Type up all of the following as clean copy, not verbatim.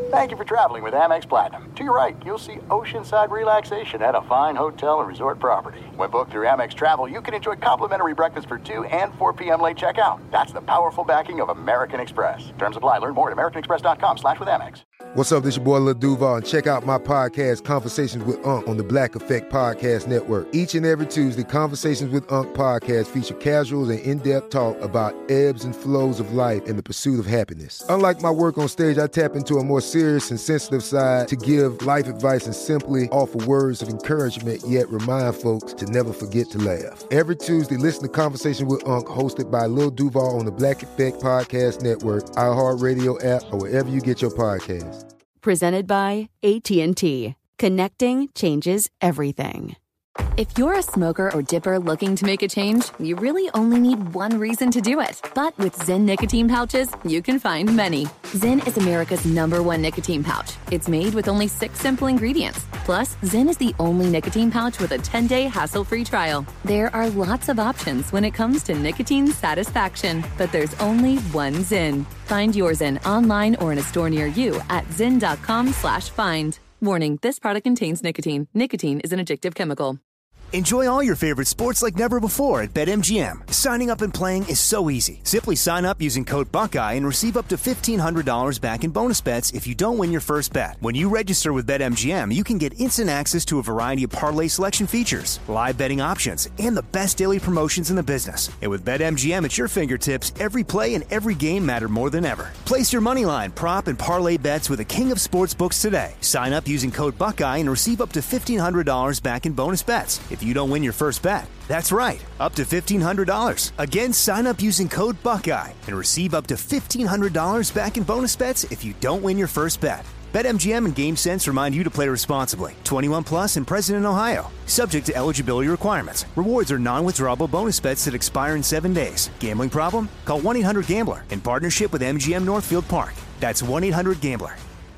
Thank you for traveling with Amex Platinum. To your right, you'll see oceanside relaxation at a fine hotel and resort property. When booked through Amex Travel, you can enjoy complimentary breakfast for 2 and 4 p.m. late checkout. That's the powerful backing of American Express. Terms apply. Learn more at americanexpress.com/withAmex. What's up? This your boy Lil Duval, and check out my podcast, Conversations with Unc, on the Black Effect Podcast Network. Each and every Tuesday, Conversations with Unc podcast feature casual and in-depth talk about ebbs and flows of life and the pursuit of happiness. Unlike my work on stage, I tap into a more serious and sensitive side to give life advice and simply offer words of encouragement, yet remind folks to never forget to laugh. Every Tuesday, listen to Conversations with Unc, hosted by Lil Duval on the Black Effect Podcast Network, iHeartRadio app, or wherever you get your podcasts. Presented by AT&T. Connecting changes everything. If you're a smoker or dipper looking to make a change, you really only need one reason to do it. But with Zyn nicotine pouches, you can find many. Zyn is America's #1 nicotine pouch. It's made with only 6 simple ingredients. Plus, Zyn is the only nicotine pouch with a 10-day hassle-free trial. There are lots of options when it comes to nicotine satisfaction, but there's only one Zyn. Find your Zyn online or in a store near you at zyn.com/find. Warning, this product contains nicotine. Nicotine is an addictive chemical. Enjoy all your favorite sports like never before at BetMGM. Signing up and playing is so easy. Simply sign up using code Buckeye and receive up to $1,500 back in bonus bets if you don't win your first bet. When you register with BetMGM, you can get instant access to a variety of parlay selection features, live betting options, and the best daily promotions in the business. And with BetMGM at your fingertips, every play and every game matter more than ever. Place your moneyline, prop, and parlay bets with the king of sportsbooks today. Sign up using code Buckeye and receive up to $1,500 back in bonus bets if you don't win your first bet. That's right, up to $1,500. Again, sign up using code Buckeye and receive up to $1,500 back in bonus bets if you don't win your first bet. BetMGM and GameSense remind you to play responsibly. 21 plus and present in Ohio. Subject to eligibility requirements. Rewards are non-withdrawable bonus bets that expire in 7 days. Gambling problem? Call 1-800-GAMBLER in partnership with MGM Northfield Park. That's 1-800-GAMBLER.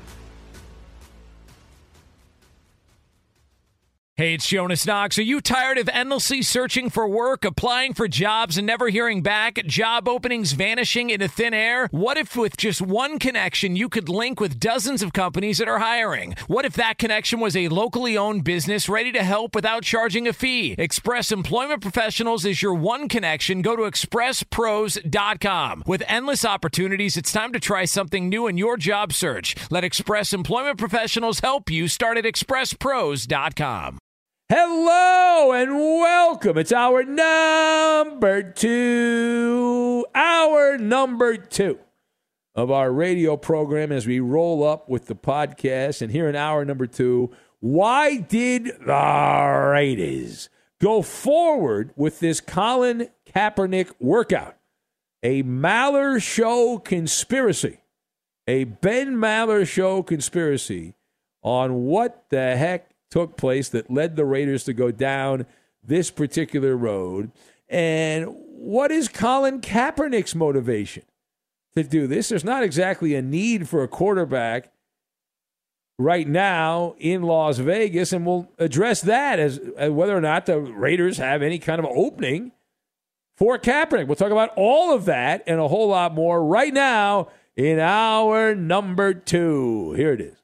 Hey, it's Jonas Knox. Are you tired of endlessly searching for work, applying for jobs, and never hearing back? Job openings vanishing into thin air? What if with just one connection, you could link with dozens of companies that are hiring? What if that connection was a locally owned business ready to help without charging a fee? Express Employment Professionals is your one connection. Go to expresspros.com. With endless opportunities, it's time to try something new in your job search. Let Express Employment Professionals help you. Start at expresspros.com. Hello and welcome. It's hour number two of our radio program as we roll up with the podcast. And here in hour number 2, why did the Raiders go forward with this Colin Kaepernick workout? A Maller Show conspiracy, a Ben Maller Show conspiracy on what the heck took place that led the Raiders to go down this particular road. And what is Colin Kaepernick's motivation to do this? There's not exactly a need for a quarterback right now in Las Vegas, and we'll address that as whether or not the Raiders have any kind of opening for Kaepernick. We'll talk about all of that and a whole lot more right now in hour number 2. Here it is.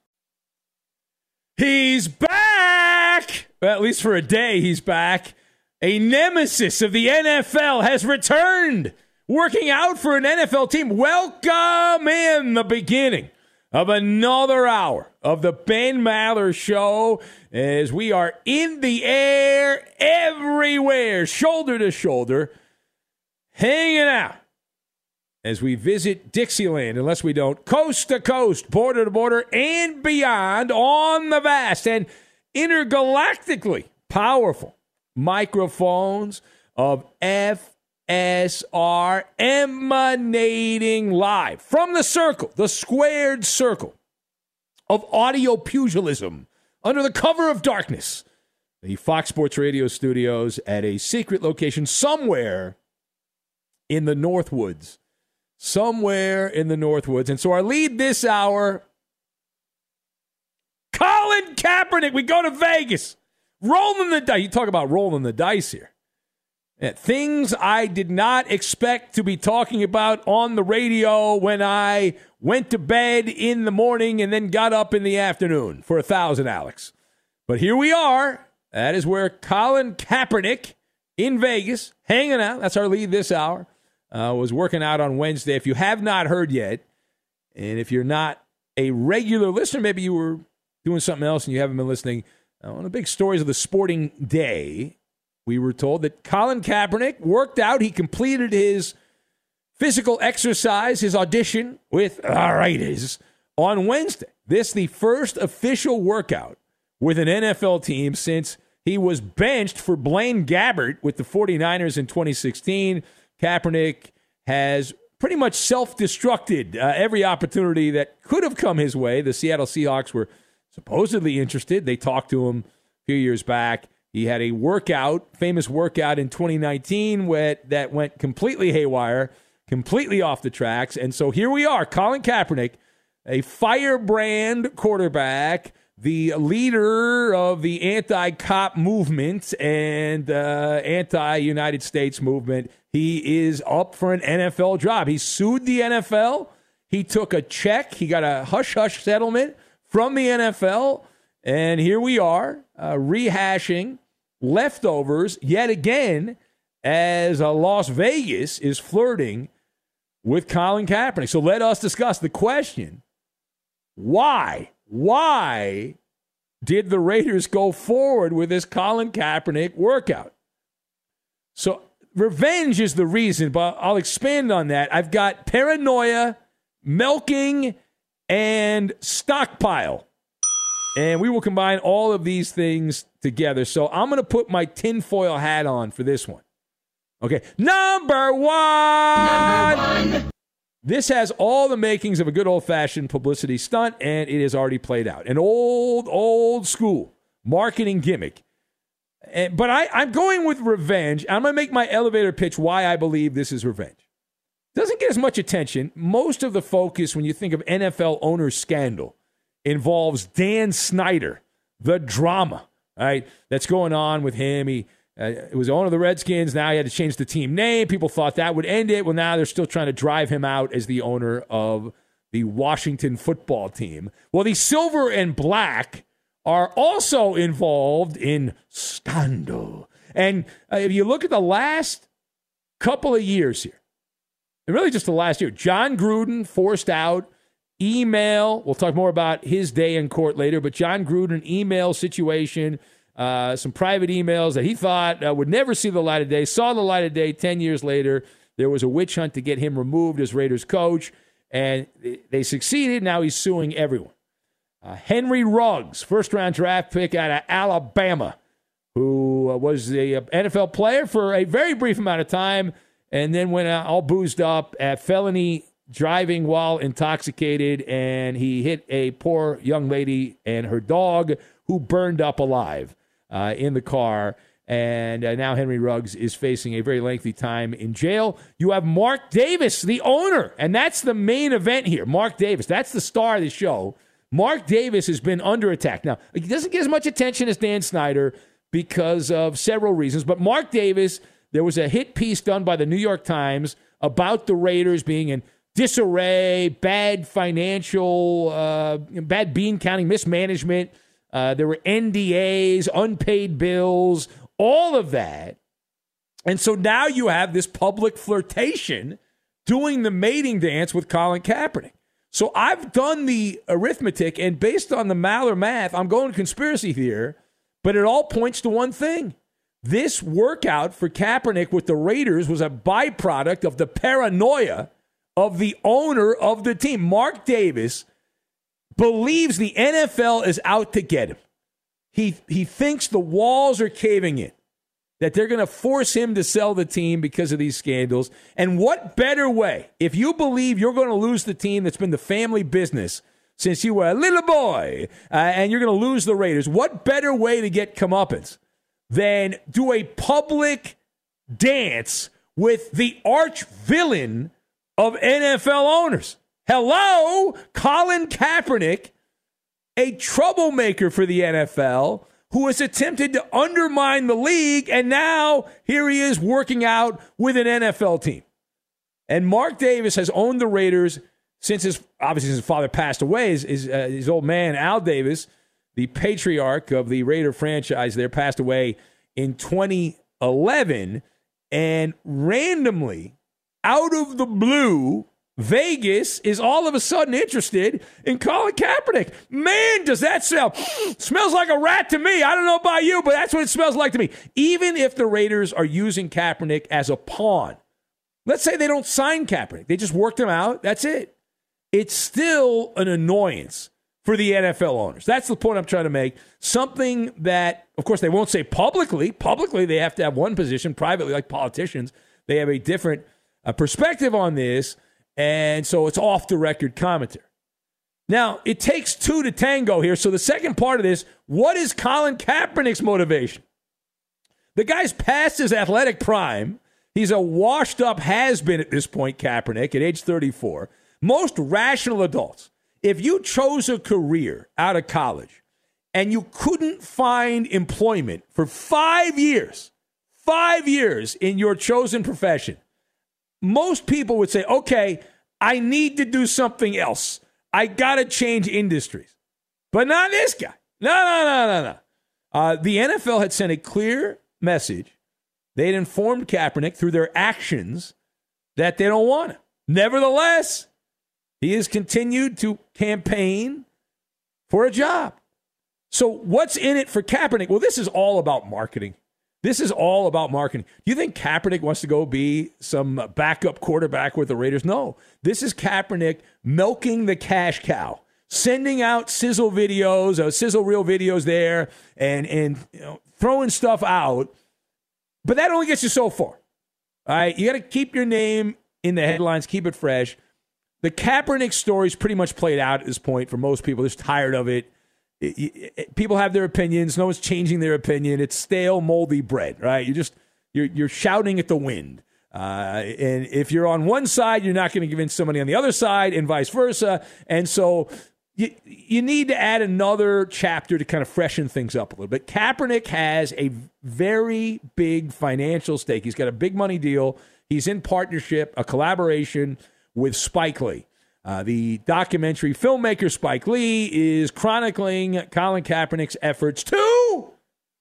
He's back! Well, at least for a day, he's back. A nemesis of the NFL has returned, working out for an NFL team. Welcome in the beginning of another hour of the Ben Maller Show as we are in the air everywhere, shoulder to shoulder, hanging out as we visit Dixieland, unless we don't, coast to coast, border to border, and beyond on the vast and intergalactically powerful microphones of FSR emanating live from the circle, the squared circle of audio pugilism under the cover of darkness, the Fox Sports Radio studios at a secret location somewhere in the Northwoods. And so our lead this hour, Colin Kaepernick. We go to Vegas. Rolling the dice. You talk about rolling the dice here. Things I did not expect to be talking about on the radio when I went to bed in the morning and then got up in the afternoon for 1,000, Alex. But here we are. That is where Colin Kaepernick in Vegas, hanging out. That's our lead this hour. Was working out on Wednesday. If you have not heard yet, and if you're not a regular listener, maybe you were doing something else and you haven't been listening, one of the big stories of the sporting day, we were told that Colin Kaepernick worked out. He completed his physical exercise, his audition with the Raiders on Wednesday. This the first official workout with an NFL team since he was benched for Blaine Gabbert with the 49ers in 2016. Kaepernick has pretty much self-destructed every opportunity that could have come his way. The Seattle Seahawks were supposedly interested. They talked to him a few years back. He had a famous workout in 2019 that went completely haywire, completely off the tracks. And so here we are, Colin Kaepernick, a firebrand quarterback, the leader of the anti-cop movement and anti-United States movement. He is up for an NFL job. He sued the NFL. He took a check. He got a hush-hush settlement from the NFL. And here we are, rehashing leftovers yet again as Las Vegas is flirting with Colin Kaepernick. So let us discuss the question, why? Why did the Raiders go forward with this Colin Kaepernick workout? So revenge is the reason, but I'll expand on that. I've got paranoia, milking, and stockpile. And we will combine all of these things together. So I'm going to put my tinfoil hat on for this one. Okay, number one. This has all the makings of a good old-fashioned publicity stunt, and it has already played out. An old school marketing gimmick. But I'm going with revenge. I'm going to make my elevator pitch why I believe this is revenge. Doesn't get as much attention. Most of the focus when you think of NFL owner scandal involves Dan Snyder, the drama, right, that's going on with him. He was the owner of the Redskins. Now he had to change the team name. People thought that would end it. Well, now they're still trying to drive him out as the owner of the Washington football team. Well, the Silver and Black are also involved in scandal. And if you look at the last couple of years here, and really just the last year, John Gruden forced out email. We'll talk more about his day in court later, but John Gruden email situation, some private emails that he thought would never see the light of day, saw the light of day 10 years later. There was a witch hunt to get him removed as Raiders coach, and they succeeded. Now he's suing everyone. Henry Ruggs, first-round draft pick out of Alabama, who was a NFL player for a very brief amount of time and then went all boozed up at felony driving while intoxicated, and he hit a poor young lady and her dog who burned up alive in the car. And now Henry Ruggs is facing a very lengthy time in jail. You have Mark Davis, the owner, and that's the main event here. Mark Davis, that's the star of the show. Mark Davis has been under attack. Now, he doesn't get as much attention as Dan Snyder because of several reasons, but Mark Davis, there was a hit piece done by the New York Times about the Raiders being in disarray, bad financial, bad bean counting, mismanagement. There were NDAs, unpaid bills, all of that. And so now you have this public flirtation doing the mating dance with Colin Kaepernick. So I've done the arithmetic, and based on the Maller math, I'm going conspiracy here, but it all points to one thing. This workout for Kaepernick with the Raiders was a byproduct of the paranoia of the owner of the team. Mark Davis believes the NFL is out to get him. He thinks the walls are caving in, that they're going to force him to sell the team because of these scandals. And what better way, if you believe you're going to lose the team that's been the family business since you were a little boy, and you're going to lose the Raiders, what better way to get comeuppance than do a public dance with the arch villain of NFL owners? Hello, Colin Kaepernick, a troublemaker for the NFL, who has attempted to undermine the league, and now here he is working out with an NFL team. And Mark Davis has owned the Raiders since his father passed away. His old man, Al Davis, the patriarch of the Raider franchise there, passed away in 2011. And randomly, out of the blue, Vegas is all of a sudden interested in Colin Kaepernick. Man, does that smells like a rat to me. I don't know about you, but that's what it smells like to me. Even if the Raiders are using Kaepernick as a pawn, let's say they don't sign Kaepernick. They just worked him out. That's it. It's still an annoyance for the NFL owners. That's the point I'm trying to make. Something that, of course, they won't say publicly. Publicly, they have to have one position. Privately, like politicians, they have a different perspective on this. And so it's off-the-record commentary. Now, it takes two to tango here. So the second part of this, what is Colin Kaepernick's motivation? The guy's past his athletic prime. He's a washed-up has-been at this point, Kaepernick, at age 34. Most rational adults, if you chose a career out of college and you couldn't find employment for 5 years in your chosen profession, most people would say, okay, I need to do something else. I got to change industries. But not this guy. No. The NFL had sent a clear message. They had informed Kaepernick through their actions that they don't want him. Nevertheless, he has continued to campaign for a job. So what's in it for Kaepernick? Well, this is all about marketing. Do you think Kaepernick wants to go be some backup quarterback with the Raiders? No. This is Kaepernick milking the cash cow, sending out sizzle reel videos there and throwing stuff out. But that only gets you so far. All right, you got to keep your name in the headlines, keep it fresh. The Kaepernick story's pretty much played out at this point for most people. They're just tired of it. People have their opinions. No one's changing their opinion. It's stale, moldy bread, right? You're shouting at the wind. And if you're on one side, you're not going to convince somebody on the other side, and vice versa. And so you need to add another chapter to kind of freshen things up a little bit. Kaepernick has a very big financial stake. He's got a big money deal. He's in partnership, a collaboration with Spike Lee. The documentary filmmaker Spike Lee is chronicling Colin Kaepernick's efforts to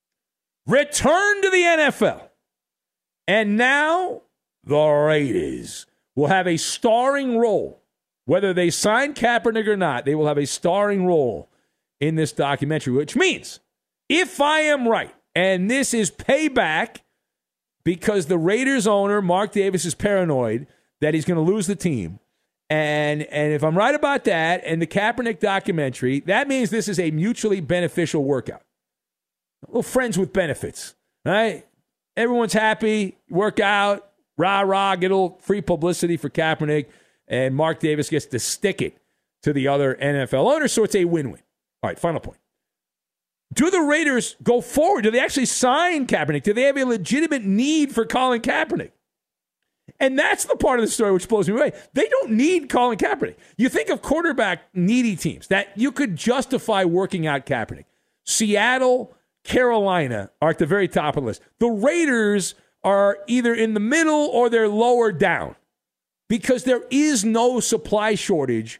return to the NFL. And now the Raiders will have a starring role. Whether they sign Kaepernick or not, they will have a starring role in this documentary, which means, if I am right, and this is payback because the Raiders owner, Mark Davis, is paranoid that he's going to lose the team, and if I'm right about that, and the Kaepernick documentary, that means this is a mutually beneficial workout. A little friends with benefits, right? Everyone's happy, work out, rah-rah, get a little free publicity for Kaepernick, and Mark Davis gets to stick it to the other NFL owners, so it's a win-win. All right, final point. Do the Raiders go forward? Do they actually sign Kaepernick? Do they have a legitimate need for Colin Kaepernick? And that's the part of the story which blows me away. They don't need Colin Kaepernick. You think of quarterback-needy teams that you could justify working out Kaepernick. Seattle, Carolina are at the very top of the list. The Raiders are either in the middle or they're lower down because there is no supply shortage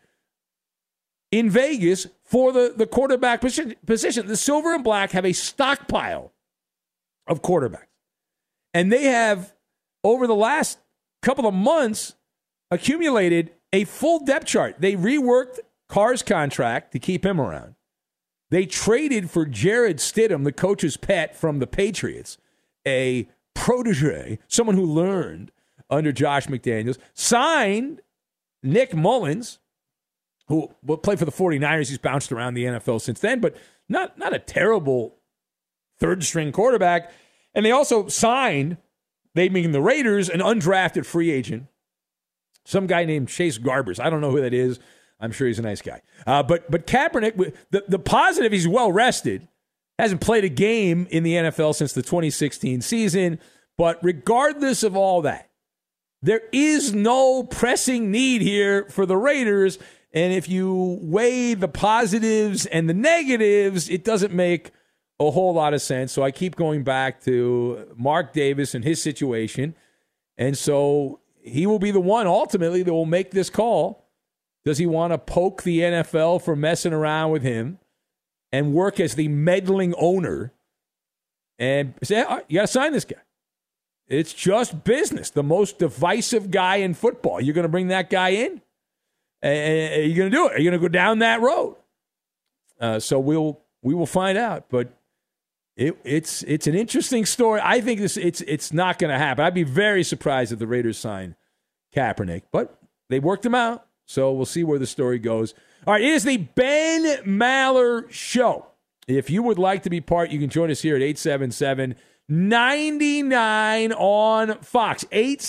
in Vegas for the quarterback position. The Silver and Black have a stockpile of quarterbacks. And they have, over the last couple of months, accumulated a full depth chart. They reworked Carr's contract to keep him around. They traded for Jared Stidham, the coach's pet from the Patriots, a protege, someone who learned under Josh McDaniels. Signed Nick Mullins, who will play for the 49ers. He's bounced around the NFL since then, but not a terrible third-string quarterback. And they also signed, they mean the Raiders, an undrafted free agent, some guy named Chase Garbers. I don't know who that is. I'm sure he's a nice guy. But Kaepernick, the positive, he's well-rested. Hasn't played a game in the NFL since the 2016 season. But regardless of all that, there is no pressing need here for the Raiders. And if you weigh the positives and the negatives, it doesn't make a whole lot of sense. So I keep going back to Mark Davis and his situation. And so he will be the one ultimately that will make this call. Does he want to poke the NFL for messing around with him and work as the meddling owner and say, all right, you got to sign this guy? It's just business. The most divisive guy in football. You're going to bring that guy in? Are you going to do it? Are you going to go down that road? So we will find out. But it's an interesting story. I think it's not going to happen. I'd be very surprised if the Raiders sign Kaepernick. But they worked him out. So we'll see where the story goes. All right, it is the Ben Maller Show. If you would like to be part, you can join us here at 877-99 on Fox.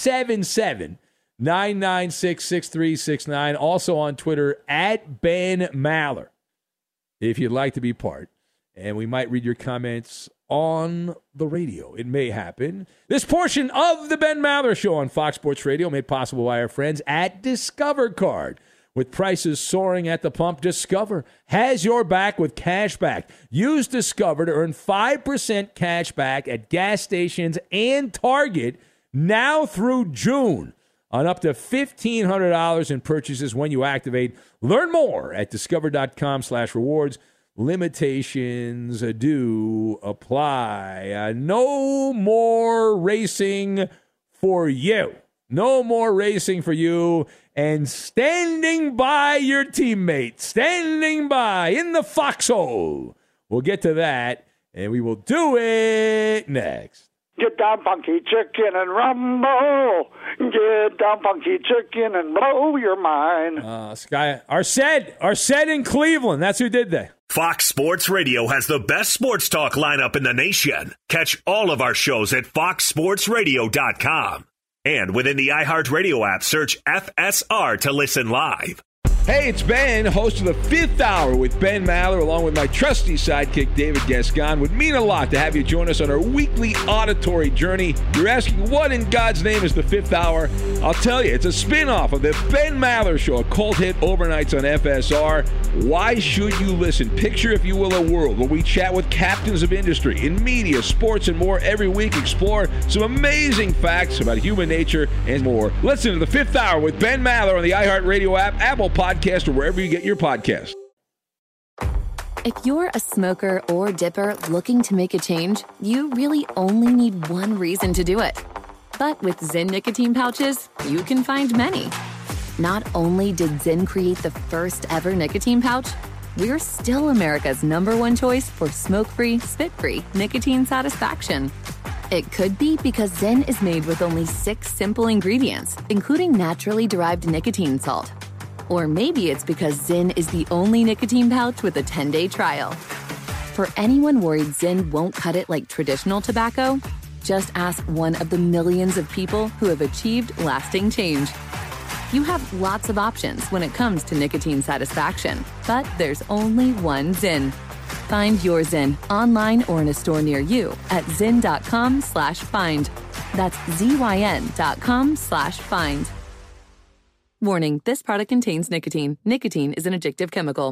877-996-6369. Also on Twitter at Ben Maller. If you'd like to be part. And we might read your comments on the radio. It may happen. This portion of the Ben Maller Show on Fox Sports Radio made possible by our friends at Discover Card. With prices soaring at the pump, Discover has your back with cash back. Use Discover to earn 5% cash back at gas stations and Target now through June on up to $1,500 in purchases when you activate. Learn more at discover.com/rewards. Limitations do apply. No more racing for you. No more racing for you. And standing by your teammate, standing by in the foxhole. We'll get to that, and we will do it next. Get down, funky chicken, and rumble. Get down, funky chicken, and blow your mind. Sky, Arced in Cleveland. That's who did that. Fox Sports Radio has the best sports talk lineup in the nation. Catch all of our shows at foxsportsradio.com. And within the iHeartRadio app, search FSR to listen live. Hey, it's Ben, host of the Fifth Hour with Ben Maller, along with my trusty sidekick, David Gascon. Would mean a lot to have you join us on our weekly auditory journey. You're asking, what in God's name is the Fifth Hour? I'll tell you, it's a spin-off of the Ben Maller Show, a cult hit overnights on FSR. Why should you listen? Picture, if you will, a world where we chat with captains of industry in media, sports, and more every week. Explore some amazing facts about human nature and more. Listen to the Fifth Hour with Ben Maller on the iHeartRadio app, Apple Podcast, or wherever you get your podcast. If you're a smoker or dipper looking to make a change, you really only need one reason to do it. But with Zyn nicotine pouches, you can find many. Not only did Zyn create the first ever nicotine pouch, we're still America's #1 choice for smoke-free, spit-free nicotine satisfaction. It could be because Zyn is made with only 6 simple ingredients, including naturally derived nicotine salt. Or maybe it's because Zyn is the only nicotine pouch with a 10-day trial. For anyone worried Zyn won't cut it like traditional tobacco, just ask one of the millions of people who have achieved lasting change. You have lots of options when it comes to nicotine satisfaction, but there's only one Zyn. Find your Zyn online or in a store near you at zyn.com/find. That's ZYN.com/find. Warning, this product contains nicotine. Nicotine is an addictive chemical.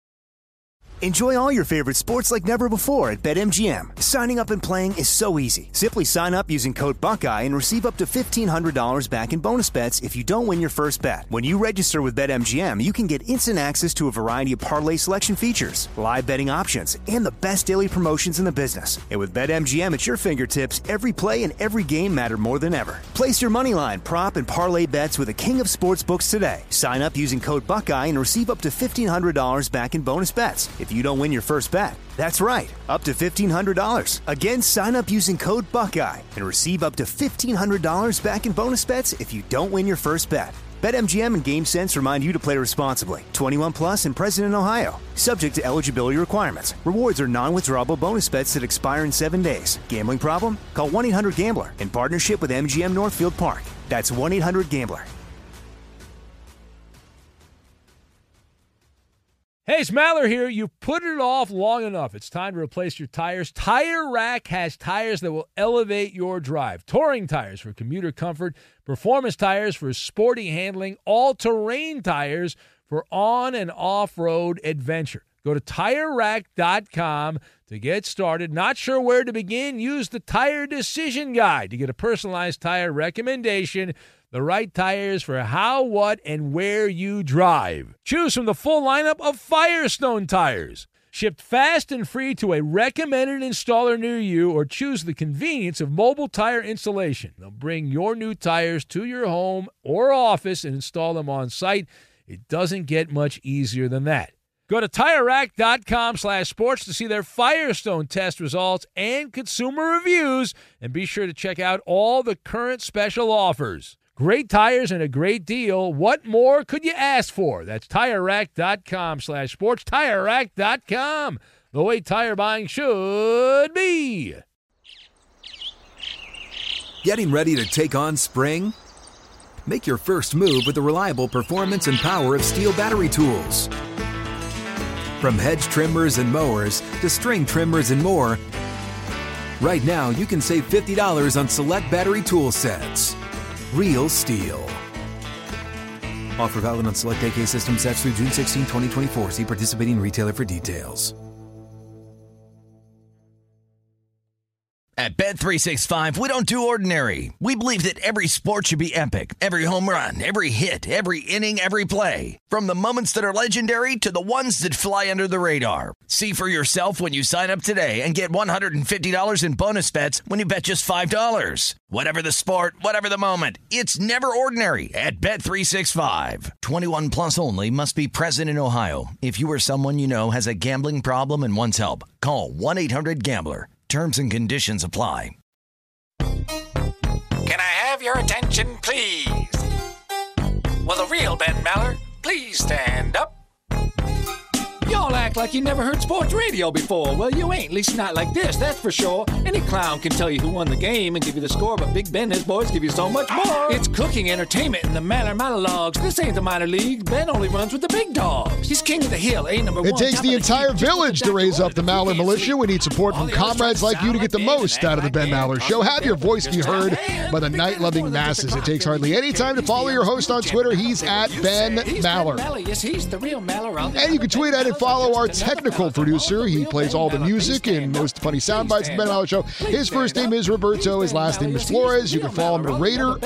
Enjoy all your favorite sports like never before at BetMGM. Signing up and playing is so easy. Simply sign up using code Buckeye and receive up to $1,500 back in bonus bets if you don't win your first bet. When you register with BetMGM, you can get instant access to a variety of parlay selection features, live betting options, and the best daily promotions in the business. And with BetMGM at your fingertips, every play and every game matter more than ever. Place your moneyline, prop, and parlay bets with the king of sportsbooks today. Sign up using code Buckeye and receive up to $1,500 back in bonus bets if you don't win your first bet. That's right, up to $1,500. Again, sign up using code Buckeye and receive up to $1,500 back in bonus bets if you don't win your first bet. BetMGM and GameSense remind you to play responsibly. 21 plus and present in Ohio. Subject to eligibility requirements. Rewards are non-withdrawable bonus bets that expire in 7 days. Gambling problem? Call 1-800-GAMBLER in partnership with MGM Northfield Park. That's 1-800-GAMBLER. Hey, it's Maller here. You've put it off long enough. It's time to replace your tires. Tire Rack has tires that will elevate your drive. Touring tires for commuter comfort, performance tires for sporty handling, all-terrain tires for on- and off-road adventure. Go to TireRack.com to get started. Not sure where to begin? Use the Tire Decision Guide to get a personalized tire recommendation. The right tires for how, what, and where you drive. Choose from the full lineup of Firestone tires. Shipped fast and free to a recommended installer near you, or choose the convenience of mobile tire installation. They'll bring your new tires to your home or office and install them on site. It doesn't get much easier than that. Go to TireRack.com/sports to see their Firestone test results and consumer reviews, and be sure to check out all the current special offers. Great tires and a great deal. What more could you ask for? That's TireRack.com/sports. TireRack.com, the way tire buying should be. Getting ready to take on spring? Make your first move with the reliable performance and power of Steel battery tools. From hedge trimmers and mowers to string trimmers and more, right now you can save $50 on select battery tool sets. Real Steel. Offer valid on select AK system sets through June 16, 2024. See participating retailer for details. At Bet365, we don't do ordinary. We believe that every sport should be epic. Every home run, every hit, every inning, every play. From the moments that are legendary to the ones that fly under the radar. See for yourself when you sign up today and get $150 in bonus bets when you bet just $5. Whatever the sport, whatever the moment, it's never ordinary at Bet365. 21 plus only. Must be present in Ohio. If you or someone you know has a gambling problem and wants help, call 1-800-GAMBLER. Terms and conditions apply. Can I have your attention, please? Will the real Ben Maller please stand up? Y'all act like you never heard sports radio before. Well, you ain't, at least not like this, that's for sure. Any clown can tell you who won the game and give you the score, but Big Ben and his boys give you so much more. It's cooking entertainment in the Maller monologues. This ain't the minor league. Ben only runs with the big dogs. He's king of the hill, ain't number one. It takes the entire village to raise up the Maller militia. We need support from comrades like you to get the most out of the Ben Maller Show. Have your voice be heard by the night-loving masses. It takes hardly any time to follow your host on Twitter. He's at Ben Maller. Yes, he's the real Maller out there. And you can tweet at and follow our technical producer. He plays all the music and most funny sound bites of the Ben Maller Show. His first name is Roberto. His last name is Flores. You can follow him at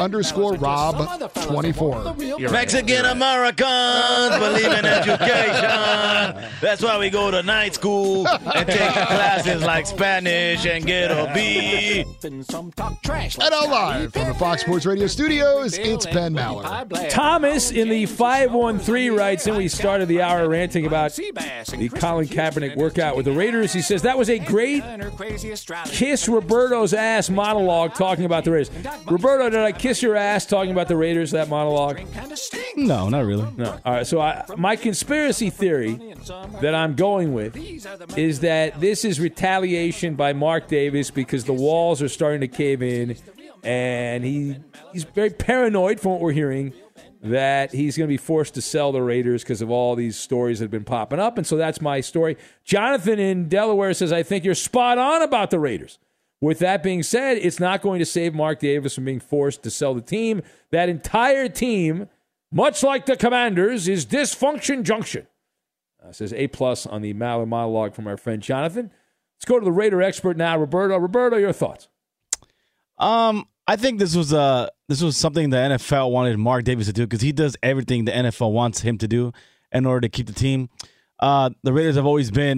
Raider_Rob24. Mexican Americans believe in education. That's why we go to night school and take classes like Spanish and get a B. And now live from the Fox Sports Radio studios, it's Ben Maller. Thomas in the 513 writes, and we started the hour ranting about the Colin Kaepernick workout with the Raiders. He says that was a great kiss Roberto's ass monologue talking about the Raiders. Roberto, did I kiss your ass talking about the Raiders, that monologue? No, not really. No. All right, so my conspiracy theory that I'm going with is that this is retaliation by Mark Davis because the walls are starting to cave in, and he's very paranoid from what we're hearing that he's going to be forced to sell the Raiders because of all these stories that have been popping up. And so that's my story. Jonathan in Delaware says, I think you're spot on about the Raiders. With that being said, it's not going to save Mark Davis from being forced to sell the team. That entire team, much like the Commanders, is dysfunction junction. Says A+ on the Maller monologue from our friend Jonathan. Let's go to the Raider expert now, Roberto. Roberto, your thoughts? I think this was something the NFL wanted Mark Davis to do because he does everything the NFL wants him to do in order to keep the team. The Raiders have always been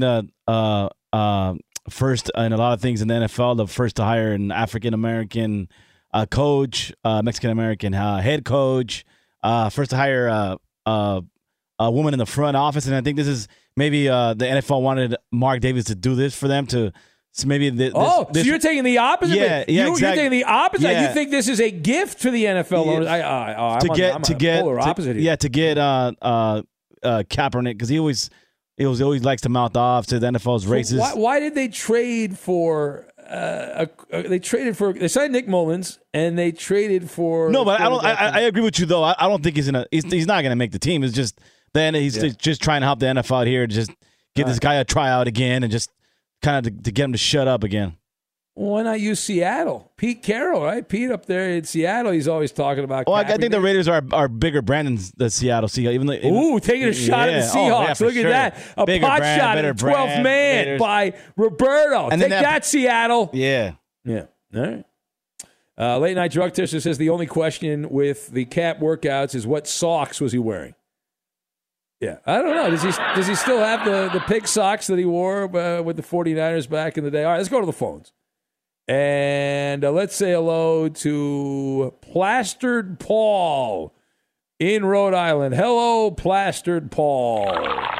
first in a lot of things in the NFL, the first to hire an African-American coach, Mexican-American head coach, first to hire a woman in the front office. And I think this is maybe the NFL wanted Mark Davis to do this for them to – so maybe so you're taking the opposite? Yeah, exactly. You're taking the opposite? Yeah. You think this is a gift to the NFL owners? I'm polar opposite here. Yeah, to get Kaepernick, because he always likes to mouth off to the NFL's races. Why did they trade for they signed Nick Mullins and they traded for No, but I agree with you though. I don't think he's not going to make the team. It's just then he's just trying to help the NFL out here to just give this guy a tryout again and just kind of to get him to shut up again. Why not use Seattle? Pete Carroll, right? Pete up there in Seattle, he's always talking about. Well, I think the Raiders are bigger brand than the Seattle Seahawks. Even though, taking a shot at the Seahawks. Look at that. A bigger pot brand, shot at the 12th man Raiders. by Roberto. And Take then that, Seattle. Yeah. Yeah. All right. Late Night Drug Tester says the only question with the cap workouts is what socks was he wearing? Yeah. I don't know. Does he still have the pig socks that he wore with the 49ers back in the day? All right, let's go to the phones. And let's say hello to Plastered Paul in Rhode Island. Hello, Plastered Paul.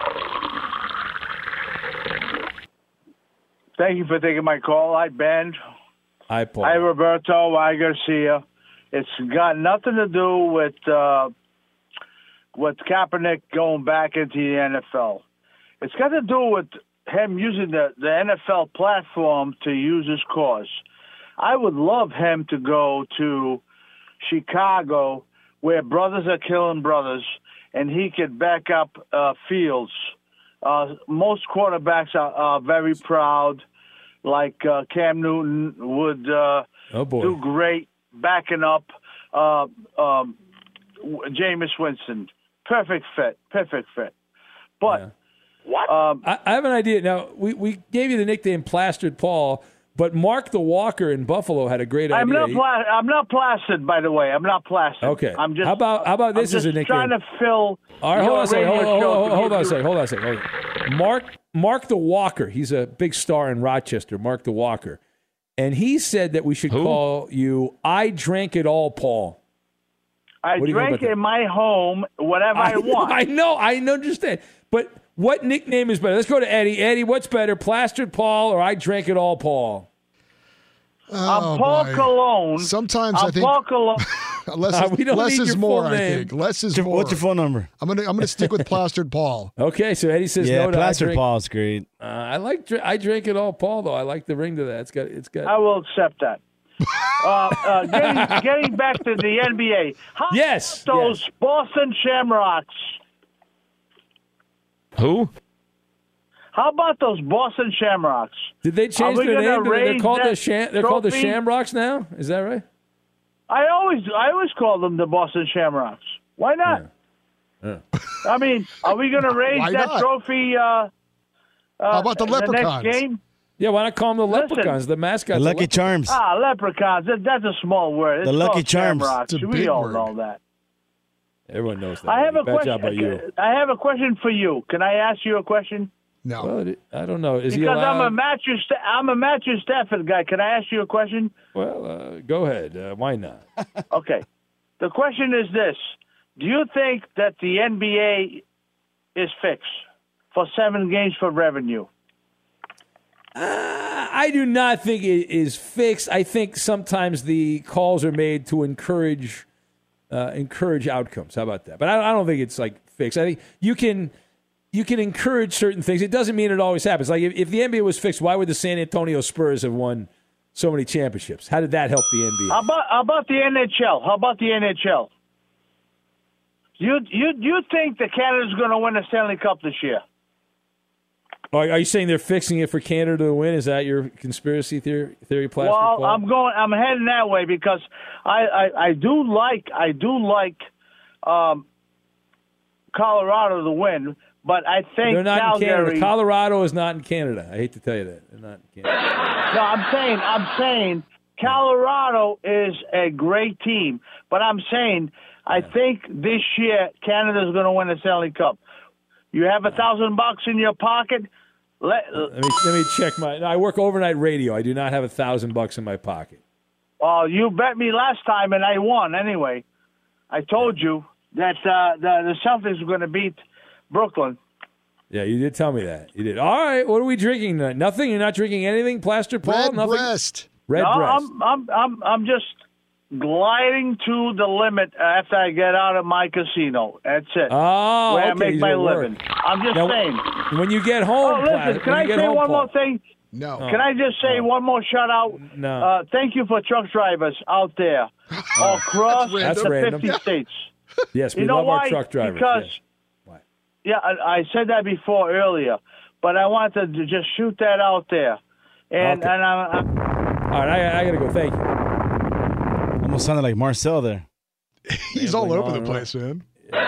Thank you for taking my call. Hi, Ben. Hi, Paul. Hi, Roberto. Hi, Garcia. It's got nothing to do with Kaepernick going back into the NFL. It's got to do with him using the NFL platform to use his cause. I would love him to go to Chicago where brothers are killing brothers and he could back up Fields. Most quarterbacks are very proud, like Cam Newton would do great backing up Jameis Winston. Perfect fit. But I have an idea. Now, we gave you the nickname Plastered Paul, but Mark the Walker in Buffalo had a great idea. I'm not plastered, by the way. I'm not plastered. Okay. I'm just. How about this as a nickname? Trying to fill. All right, hold on a second. Mark the Walker. He's a big star in Rochester. Mark the Walker, and he said that we should call you "I Drank It All, Paul." I drank in my home whatever I want. I understand. But what nickname is better? Let's go to Eddie. Eddie, what's better, Plastered Paul or I Drank It All, Paul? I'm Paul Cologne. Sometimes I'm I think Paul Cologne. less is more. I think less is more. What's your phone number? I'm gonna stick with Plastered Paul. Okay, so Eddie says yeah, no to Plastered Paul's great. I I Drank It All, Paul, though. I like the ring to that. It's got. I will accept that. Getting back to the NBA. How about those Boston Shamrocks? Who? How about those Boston Shamrocks? Did they change their name? They're called the Shamrocks now? Is that right? I always call them the Boston Shamrocks. Why not? Yeah. I mean, are we going to raise that trophy? How about the Leprechauns? Next game? Yeah, why not call them the Leprechauns? The mascots. The Lucky Charms. Leprechauns. That's a small word. The Lucky Charms. We all know that. Everyone knows that. I have a Bad job by question. you. I have a question for you. Can I ask you a question? No. Well, I don't know. Is he because allowed? I'm a Matthew Stafford guy. Can I ask you a question? Well, go ahead. Why not? Okay. The question is this. Do you think that the NBA is fixed for 7 games for revenue? I do not think it is fixed. I think sometimes the calls are made to encourage outcomes. How about that? But I don't think it's like fixed. I think you can encourage certain things. It doesn't mean it always happens. Like if the NBA was fixed, why would the San Antonio Spurs have won so many championships? How did that help the NBA? How about the NHL? You think that Canada's going to win the Stanley Cup this year? Are you saying they're fixing it for Canada to win? Is that your conspiracy theory, Plaster? Well, I'm heading that way because I do like Colorado to win, but I think they're not Calgary, in Canada. Colorado is not in Canada. I hate to tell you that. They're not in Canada. No, I'm saying Colorado is a great team, but I'm saying I think this year Canada's going to win the Stanley Cup. You have $1,000 in your pocket. Let me check I work overnight radio. I do not have $1,000 in my pocket. Well, you bet me last time, and I won anyway. I told you that the Celtics were going to beat Brooklyn. Yeah, you did tell me that. You did. All right, what are we drinking tonight? Nothing. You're not drinking anything, Plaster Paul. Red Nothing? Breast. Red Breast. I'm just gliding to the limit after I get out of my casino. That's it. Oh, where okay. I make my living. I'm just saying. When you get home, listen, can I say one more thing? No. Can I just say one more shout out? No. Thank you for truck drivers out there across That's the random. 50 states. Yes, we you know love why? our truck drivers. Because, I said that before earlier, but I wanted to just shoot that out there. And, Okay. and All right, I got to go. Thank you. Almost sounded like Marcel there. He's all over the place, man.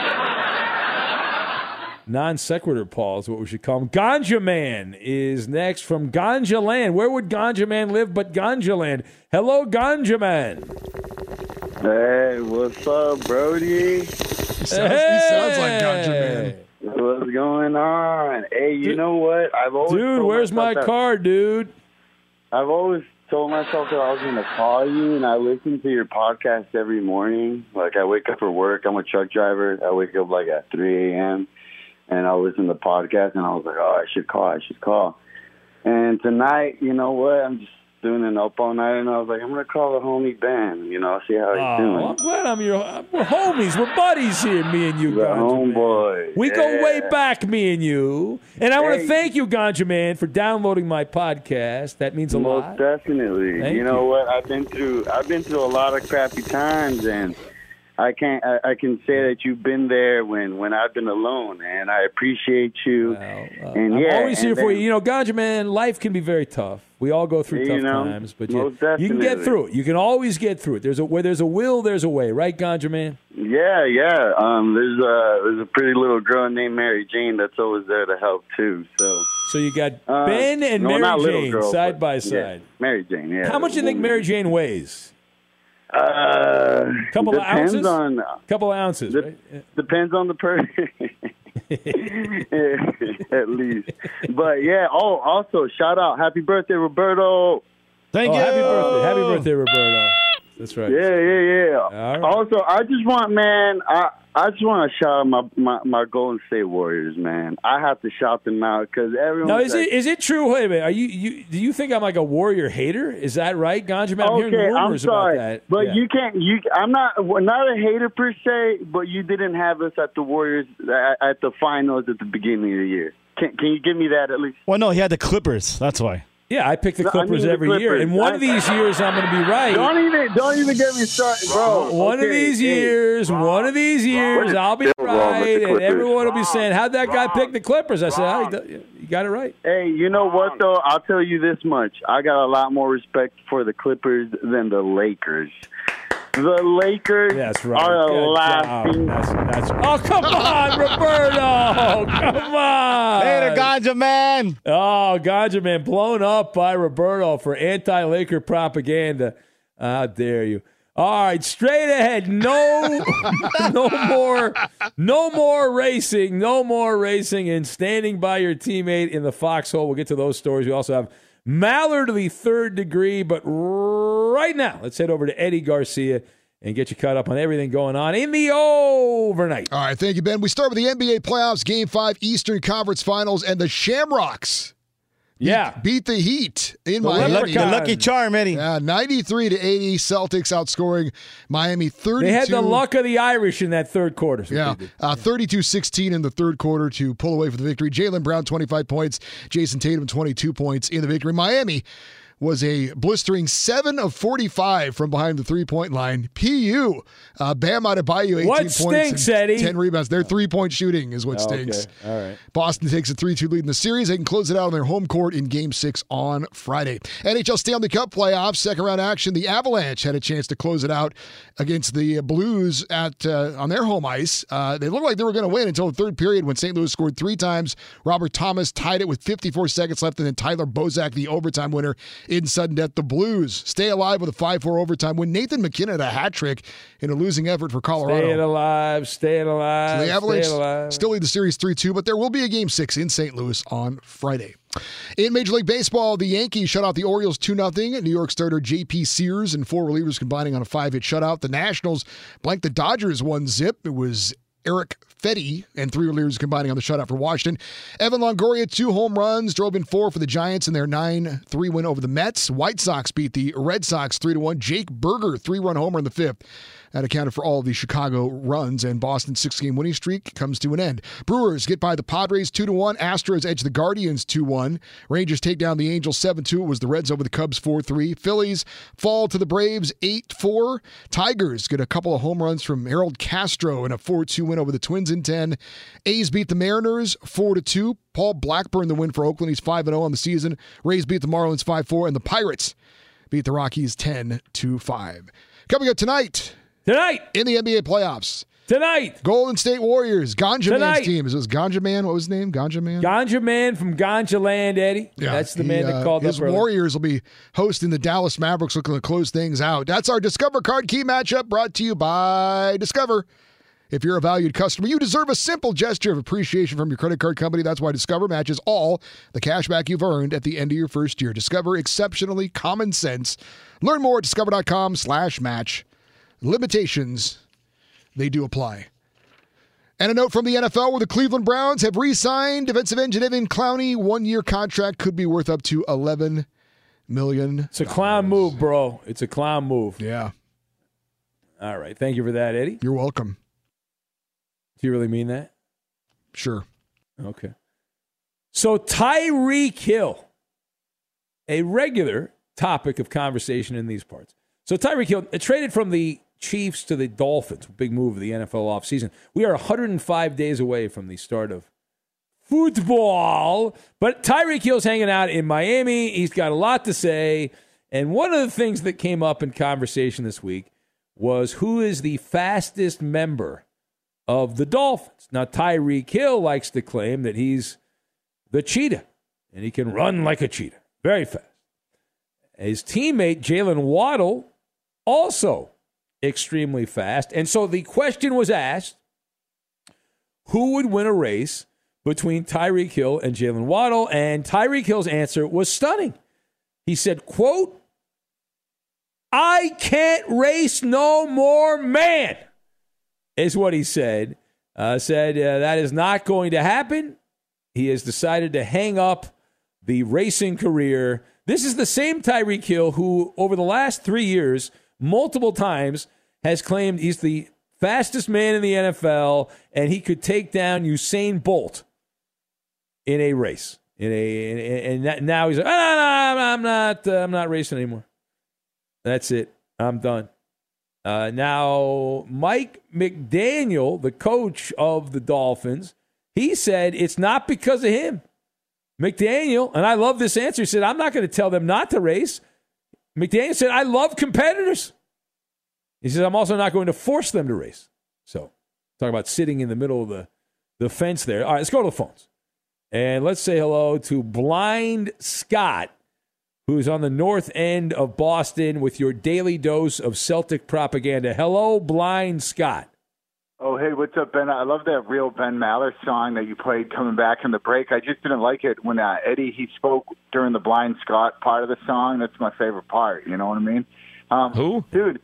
Non sequitur, Paul, is what we should call him. Ganja Man is next from Ganja Land. Where would Ganja Man live but Ganja Land? Hello, Ganja Man. Hey, what's up, Brody? He sounds like Ganja Man. What's going on? Hey, you know what? Dude, where's my car, dude? I've always told myself that I was going to call you, and I listen to your podcast every morning. Like, I wake up for work. I'm a truck driver. I wake up, like, at 3 a.m., and I listen to the podcast, and I was like, oh, I should call. And tonight, you know what? I'm just doing an up all night, and I was like, I'm going to call the homie Ben, see how he's doing. I'm glad we're homies. We're buddies here, me and you, The Ganja homeboy. Man. We go way back, me and you. And I want to thank you, Ganja Man, for downloading my podcast. That means a lot. Most definitely. Thank you know what? I've been through a lot of crappy times, and I can say that you've been there when I've been alone, and I appreciate you. And I'm always here for you. Ganja Man, life can be very tough. We all go through tough times, but you can get through it. You can always get through it. Where there's a will, there's a way, right, Ganja Man? Yeah. There's a pretty little girl named Mary Jane that's always there to help too. So you got Ben and Mary Jane side by side. Yeah, Mary Jane. Yeah. How much do you think Mary Jane weighs? Couple of ounces. Couple of ounces. Right? Depends on the person. At least. But yeah. Oh, also shout out, happy birthday, Roberto. Thank you. Happy birthday, Roberto. That's right. Yeah. All right. Also, I just want to shout out my Golden State Warriors, man. I have to shout them out because everyone. No, is it true? Wait a minute. Do you think I'm like a Warrior hater? Is that right, Ganja Man? I'm hearing rumors about that. But you can't. I'm not a hater per se, but you didn't have us at the Warriors at the finals at the beginning of the year. Can you give me that at least? Well, no, he had the Clippers. That's why. Yeah, I pick the Clippers every year. And one of these years, I'm going to be right. Don't even get me started, bro. One of these years, I'll be right, and everyone will be saying, how'd that guy pick the Clippers? I said, you got it right. Hey, you know what, though? I'll tell you this much. I got a lot more respect for the Clippers than the Lakers. The Lakers are laughing. Oh, come on, Roberto. Come on. Later, Ganja Man. Oh, Ganja Man blown up by Roberto for anti-Laker propaganda. How dare you. All right, straight ahead. No more racing. No more racing and standing by your teammate in the foxhole. We'll get to those stories. We also have Mallard of the Third Degree. But right now, let's head over to Eddie Garcia and get you caught up on everything going on in the overnight. All right, thank you, Ben. We start with the NBA playoffs, Game 5, Eastern Conference Finals, and the Shamrocks beat the Heat in Miami. The lucky charm, Eddie. Yeah, 93-80, Celtics outscoring Miami 32. They had the luck of the Irish in that third quarter. 32-16 in the third quarter to pull away for the victory. Jaylen Brown, 25 points. Jason Tatum, 22 points in the victory. Miami was a blistering 7 of 45 from behind the three-point line. PU, Bam Adebayo, 18 points. Stinks, Eddie? 10 rebounds. Their three-point shooting is what stinks. Okay. All right. Boston takes a 3-2 lead in the series. They can close it out on their home court in Game 6 on Friday. NHL Stanley Cup playoffs, second-round action. The Avalanche had a chance to close it out against the Blues on their home ice. They looked like they were going to win until the third period when St. Louis scored 3 times. Robert Thomas tied it with 54 seconds left, and then Tyler Bozak, the overtime winner, in sudden death. The Blues stay alive with a 5-4 overtime win. Nathan McKinnon had a hat trick in a losing effort for Colorado. Staying alive. So the Avalanche still lead the series 3-2, but there will be a Game 6 in St. Louis on Friday. In Major League Baseball, the Yankees shut out the Orioles 2-0. New York starter J.P. Sears and 4 relievers combining on a 5-hit shutout. The Nationals blanked the Dodgers 1-0. It was Eric Fetty and 3 relievers combining on the shutout for Washington. Evan Longoria, 2 home runs, drove in 4 for the Giants in their 9-3 win over the Mets. White Sox beat the Red Sox 3-1. Jake Berger, 3-run homer in the 5th. That accounted for all of the Chicago runs, and Boston's 6-game winning streak comes to an end. Brewers get by the Padres 2-1. Astros edge the Guardians 2-1. Rangers take down the Angels 7-2. It was the Reds over the Cubs 4-3. Phillies fall to the Braves 8-4. Tigers get a couple of home runs from Harold Castro in a 4-2 win over the Twins in 10. A's beat the Mariners 4-2. Paul Blackburn the win for Oakland. He's 5-0 on the season. Rays beat the Marlins 5-4, and the Pirates beat the Rockies 10-5. Coming up tonight in the NBA playoffs. Golden State Warriors, Ganja Man's team. Is this Ganja Man? What was his name? Ganja Man? Ganja Man from Ganja Land, Eddie. Yeah, that's the man that called his up. His Warriors will be hosting the Dallas Mavericks, looking to close things out. That's our Discover Card Key matchup, brought to you by Discover. If you're a valued customer, you deserve a simple gesture of appreciation from your credit card company. That's why Discover matches all the cash back you've earned at the end of your first year. Discover, exceptionally common sense. Learn more at discover.com/match. Limitations, they do apply. And a note from the NFL where the Cleveland Browns have re-signed defensive end Jadeveon Clowney. 1-year contract could be worth up to $11 million. It's a clown move, bro. It's a clown move. Yeah. All right. Thank you for that, Eddie. You're welcome. Do you really mean that? Sure. Okay. So Tyreek Hill, a regular topic of conversation in these parts. So Tyreek Hill traded from the Chiefs to the Dolphins, big move of the NFL offseason. We are 105 days away from the start of football, but Tyreek Hill's hanging out in Miami. He's got a lot to say, and one of the things that came up in conversation this week was who is the fastest member of the Dolphins. Now, Tyreek Hill likes to claim that he's the cheetah, and he can run like a cheetah, very fast. His teammate, Jalen Waddle, also extremely fast. And so the question was asked, who would win a race between Tyreek Hill and Jalen Waddle? And Tyreek Hill's answer was stunning. He said, quote, "I can't race no more, man," is what he said. That is not going to happen. He has decided to hang up the racing career. This is the same Tyreek Hill who, over the last 3 years, multiple times has claimed he's the fastest man in the NFL and he could take down Usain Bolt in a race. Now he's like, I'm not racing anymore. That's it. I'm done. Now, Mike McDaniel, the coach of the Dolphins, he said it's not because of him. McDaniel, and I love this answer, he said, I'm not going to tell them not to race. McDaniel said, I love competitors. He says, I'm also not going to force them to race. So, talk about sitting in the middle of the fence there. All right, let's go to the phones. And let's say hello to Blind Scott, who's on the north end of Boston with your daily dose of Celtic propaganda. Hello, Blind Scott. Oh, hey, what's up, Ben? I love that Real Ben Maller song that you played coming back from the break. I just didn't like it when Eddie, he spoke during the Blind Scott part of the song. That's my favorite part, you know what I mean? Who? Dude,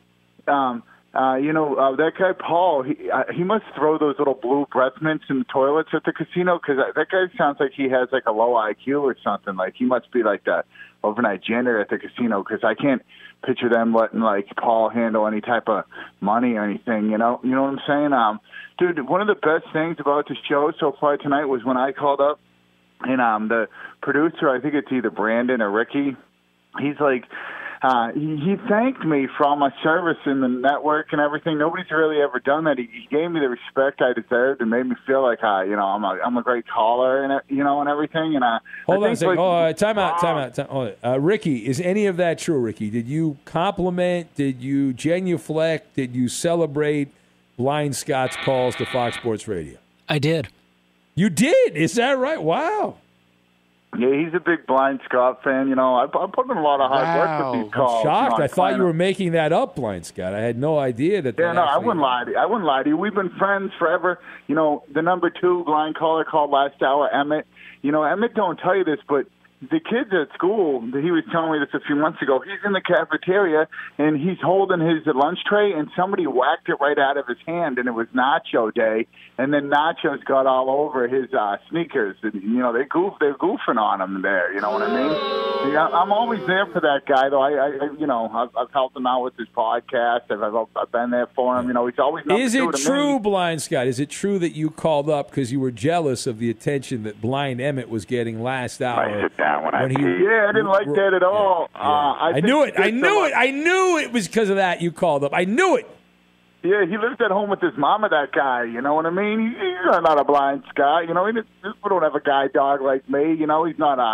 that guy Paul, he must throw those little blue breath mints in the toilets at the casino because that guy sounds like he has like a low IQ or something. Like he must be like the overnight janitor at the casino because I can't picture them letting like Paul handle any type of money or anything. You know what I'm saying? Dude, one of the best things about the show so far tonight was when I called up and the producer, I think it's either Brandon or Ricky, he's like. He thanked me for all my service in the network and everything. Nobody's really ever done that. He gave me the respect I deserved and made me feel like, I'm a great caller and and everything. And hold on a second. Time out. Ricky, is any of that true? Ricky, did you compliment? Did you genuflect? Did you celebrate Blind Scott's calls to Fox Sports Radio? I did. You did? Is that right? Wow. Yeah, he's a big Blind Scott fan. I put in a lot of hard work with these calls. I'm shocked. I thought you were making that up, Blind Scott. I had no idea that. Yeah, no, I wouldn't lie to you. We've been friends forever. The number 2 blind caller called last hour, Emmett. Emmett don't tell you this, but the kids at school, he was telling me this a few months ago, he's in the cafeteria and he's holding his lunch tray and somebody whacked it right out of his hand and it was nacho day and then nachos got all over his sneakers and, they're goofing on him there, you know what I mean? Yeah, I'm always there for that guy though. I've helped him out with his podcast. I've been there for him. He's always Is it true, Blind Scott? Is it true that you called up because you were jealous of the attention that Blind Emmett was getting last hour? I didn't like that at all. Yeah. I knew it. I knew it was because of that you called up. I knew it. Yeah, he lives at home with his mama, that guy. You know what I mean? He's not a Blind Scott. We don't have a guy dog like me. He's not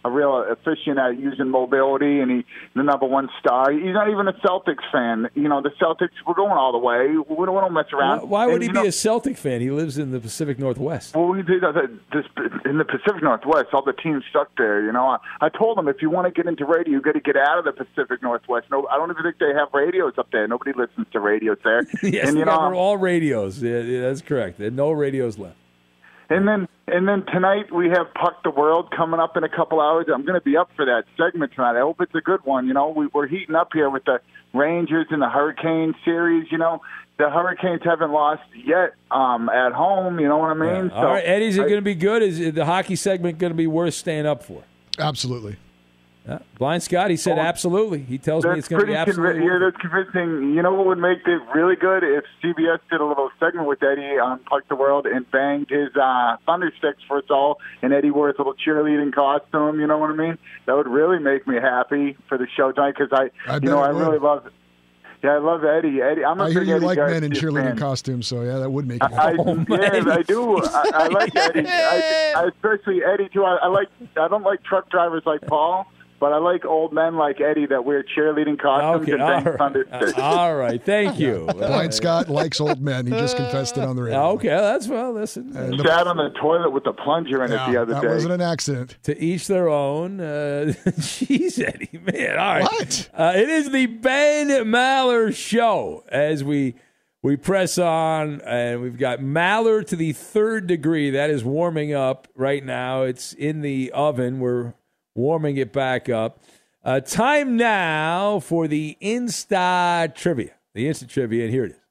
a real efficient at using mobility, and he's the number one star. He's not even a Celtics fan. You know, the Celtics, we're going all the way. We don't mess around. Why would he be a Celtic fan? He lives in the Pacific Northwest. Well, in the Pacific Northwest, all the teams suck there. You know, I told him if you want to get into radio, you got to get out of the Pacific Northwest. No, I don't even think they have radios up there. Nobody listens to radios there. Yes, and, we're all radios. Yeah, that's correct. There are no radios left. And then tonight we have Puck the World coming up in a couple hours. I'm going to be up for that segment tonight. I hope it's a good one. You know, we're heating up here with the Rangers and the Hurricane series. You know, the Hurricanes haven't lost yet at home. You know what I mean? Yeah. All right, Eddie, is it going to be good? Is the hockey segment going to be worth staying up for? Absolutely. Blind Scott, he said absolutely. He tells me it's going to be absolutely. Yeah, that's convincing. You know what would make it really good if CBS did a little segment with Eddie on Puck the World and banged his thunder sticks for us all, and Eddie wore his little cheerleading costume. You know what I mean? That would really make me happy for the show tonight because I really love it. Yeah, I love Eddie. I hear you like men in cheerleading costumes, so yeah, that would make me happy. I do. I like Eddie. I especially Eddie too. I don't like truck drivers like Paul. But I like old men like Eddie that wear cheerleading costumes and bang thunder sticks. All right, thank you. Blind Scott likes old men. He just confessed it on the radio. Okay, that's listen. Sat on the toilet with the plunger in it the other day. That wasn't an accident. To each their own. Jeez, Eddie, man. All right. What? It is the Ben Maller Show as we press on, and we've got Maller to the third degree. That is warming up right now. It's in the oven. We're warming it back up. Time now for the Insta Trivia. The Insta Trivia, and here it is.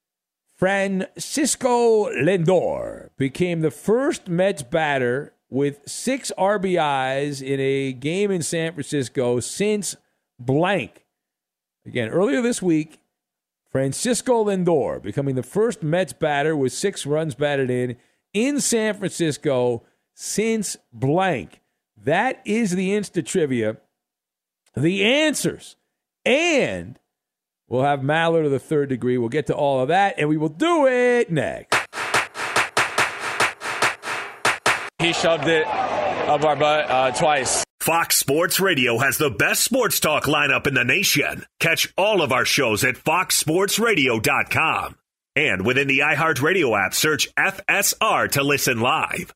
Francisco Lindor became the first Mets batter with 6 RBIs in a game in San Francisco since blank. Again, earlier this week, Francisco Lindor becoming the first Mets batter with 6 runs batted in San Francisco since blank. That is the Insta Trivia. The answers. And we'll have Maller to the third degree. We'll get to all of that, and we will do it next. He shoved it up our butt twice. Fox Sports Radio has the best sports talk lineup in the nation. Catch all of our shows at foxsportsradio.com. And within the iHeartRadio app, search FSR to listen live.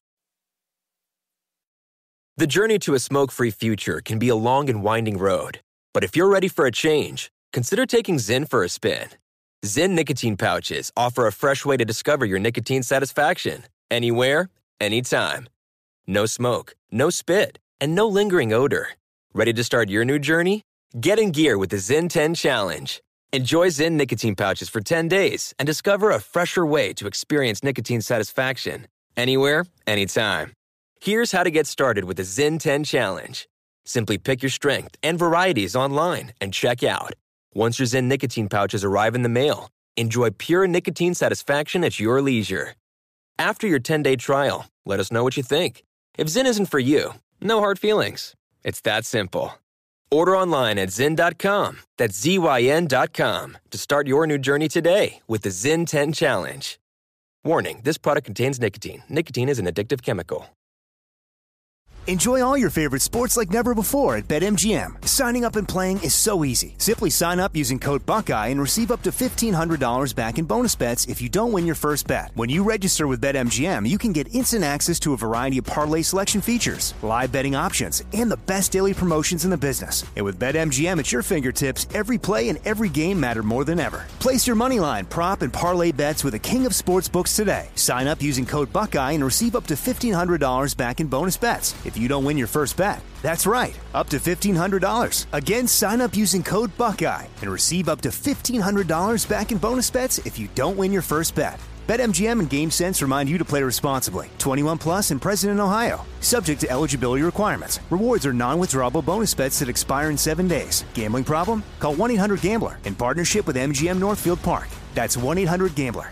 The journey to a smoke-free future can be a long and winding road. But if you're ready for a change, consider taking Zyn for a spin. Zyn nicotine pouches offer a fresh way to discover your nicotine satisfaction. Anywhere, anytime. No smoke, no spit, and no lingering odor. Ready to start your new journey? Get in gear with the Zyn 10 Challenge. Enjoy Zyn nicotine pouches for 10 days and discover a fresher way to experience nicotine satisfaction. Anywhere, anytime. Here's how to get started with the Zyn 10 Challenge. Simply pick your strength and varieties online and check out. Once your Zyn nicotine pouches arrive in the mail, enjoy pure nicotine satisfaction at your leisure. After your 10-day trial, let us know what you think. If Zyn isn't for you, no hard feelings. It's that simple. Order online at Zyn.com. That's ZYN.com to start your new journey today with the Zyn 10 Challenge. Warning, this product contains nicotine. Nicotine is an addictive chemical. Enjoy all your favorite sports like never before at BetMGM. Signing up and playing is so easy. Simply sign up using code Buckeye and receive up to $1,500 back in bonus bets if you don't win your first bet. When you register with BetMGM, you can get instant access to a variety of parlay selection features, live betting options, and the best daily promotions in the business. And with BetMGM at your fingertips, every play and every game matter more than ever. Place your moneyline, prop, and parlay bets with the king of sportsbooks today. Sign up using code Buckeye and receive up to $1,500 back in bonus bets if you don't win your first bet. That's right, up to $1,500. Again, sign up using code Buckeye and receive up to $1,500 back in bonus bets if you don't win your first bet. BetMGM and GameSense remind you to play responsibly. 21 plus and present in Ohio. Subject to eligibility requirements. Rewards are non-withdrawable bonus bets that expire in 7 days. Gambling problem? Call 1-800-GAMBLER in partnership with MGM Northfield Park. That's 1-800-GAMBLER.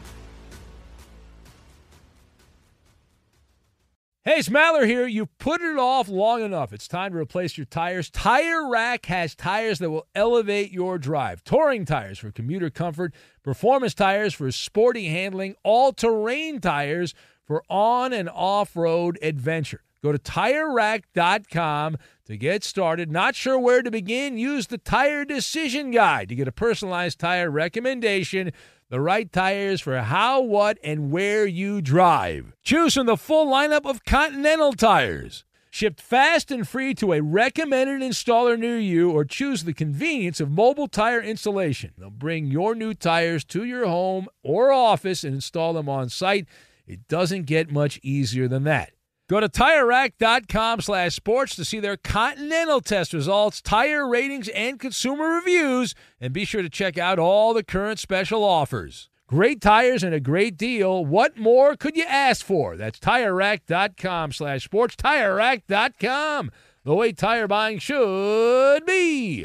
Hey, it's Maller here. You've put it off long enough. It's time to replace your tires. Tire Rack has tires that will elevate your drive. Touring tires for commuter comfort, performance tires for sporty handling, all-terrain tires for on- and off-road adventure. Go to TireRack.com to get started. Not sure where to begin? Use the Tire Decision Guide to get a personalized tire recommendation. The right tires for how, what, and where you drive. Choose from the full lineup of Continental tires. Shipped fast and free to a recommended installer near you, or choose the convenience of mobile tire installation. They'll bring your new tires to your home or office and install them on site. It doesn't get much easier than that. Go to TireRack.com/sports to see their Continental test results, tire ratings, and consumer reviews, and be sure to check out all the current special offers. Great tires and a great deal. What more could you ask for? That's TireRack.com/sports. TireRack.com, the way tire buying should be.